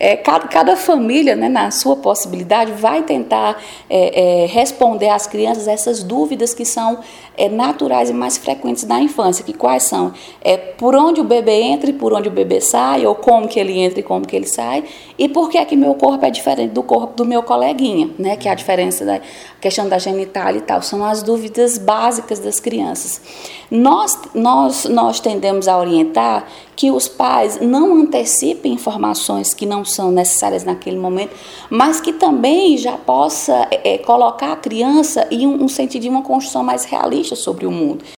cada família, né, na sua possibilidade, vai tentar responder às crianças essas dúvidas que são naturais e mais frequentes da infância, que quais são? Por onde o bebê entra e por onde o bebê sai, ou como que ele entra e como que ele sai, e por que é que meu corpo é diferente do corpo do meu coleguinha, né, que é a diferença da questão da genitália e tal, são as dúvidas básicas das crianças. Nós tendemos a orientar que os pais não antecipem informações que não são necessárias naquele momento, mas que também já possa colocar a criança em um sentido de uma construção mais realista sobre o mundo.